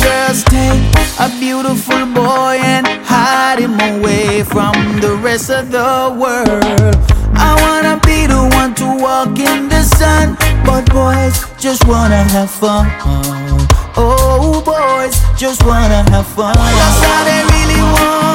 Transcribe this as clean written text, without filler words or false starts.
girls take a beautiful boy and hide him away from the rest of the world. I wanna be the one to walk in the sun, but boys just wanna have fun. Oh, boys just wanna have fun. That's all they really want.